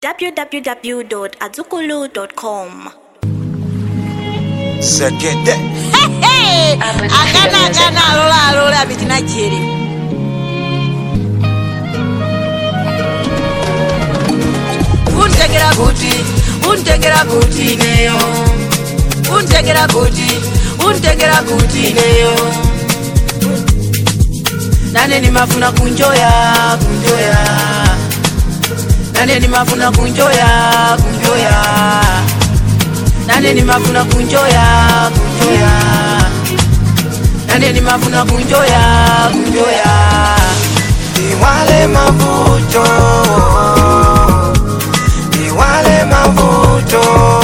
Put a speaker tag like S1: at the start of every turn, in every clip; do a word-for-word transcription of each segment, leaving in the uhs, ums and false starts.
S1: w w w dot azukulu dot com.
S2: Sekete.
S3: Hey, akana akana alola alola bitina jeri. Untegera kuti, untegera kuti neyo. Untegera kuti, untegera kuti neyo. Nane ni mafuna kunjoya, kunjoya. Nane ni mafuna kunjoya, kunjoya. Nane ni mafuna kunjoya, kunjoya. Nane ni mafuna kunjoya, kunjoya.
S2: Iwale mavuto, iwale mavuto.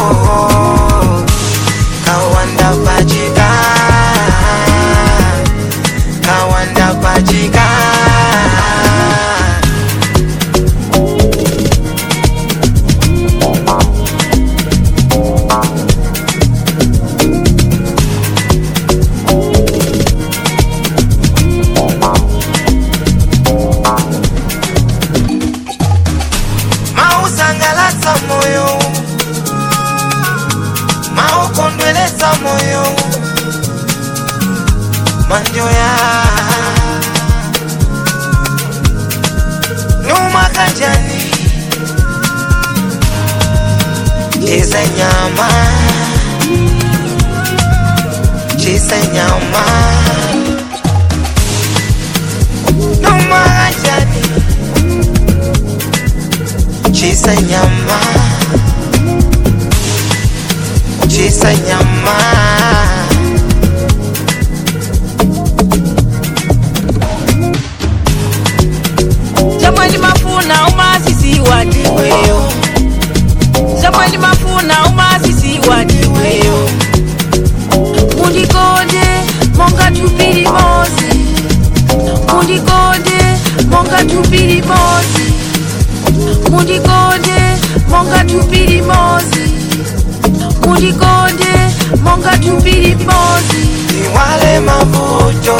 S2: Kawanda pachika, kawanda pachika. Moyo mao kondweleza moyo manjoya numa kanjani chisa nyama chisa nyama numa kanjani chisa nyama chisa nyama
S3: Jamani mafuna umasisi wadiweyo. Jamani mafuna umasisi wadiweyo. Mundikonde monga tupiri mozi. Mundikonde monga tupiri mozi. Mundikonde monga tupiri mozi. Mundikonde monga tupiri mozi.
S2: Iwale mavuto,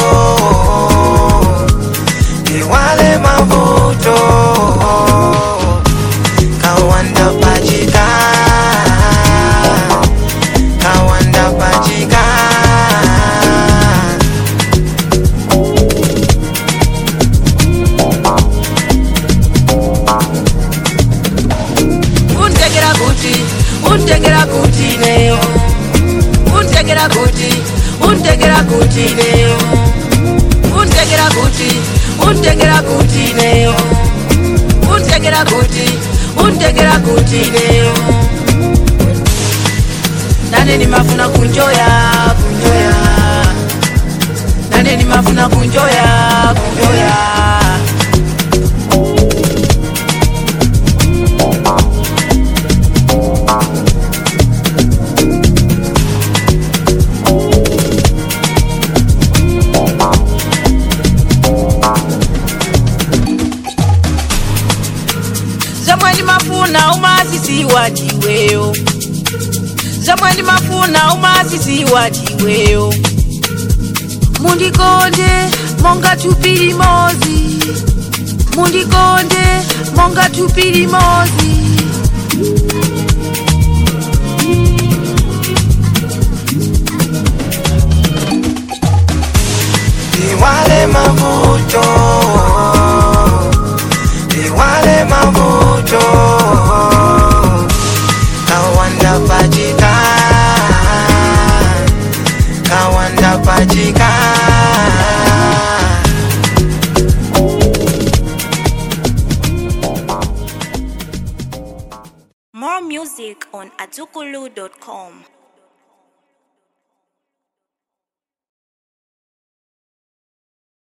S2: iwale mavuto. Kawanda pachika, kawanda pachika.
S3: Untegera kuti, untegera kuti neyo. Untegera kuti, untegera kuti neyo. Untegera kuti, untegera kuti neyo. Untegera kuti, untegera kuti neyo. Nane ni mafuna kunjoya, kunjoya. Nane ni mafuna kunjoya, kunjoya. Zamwani mafuna umasisi wadiweyo. Zamwani mafuna umasisi wadiweyo. Mundikonde monga tupiri mozi. Mundikonde monga tupiri mozi.
S2: Iwale mavuto, iwale mavuto. Kawanda pachika, kawanda pachika.
S1: More music on azukulu dot com.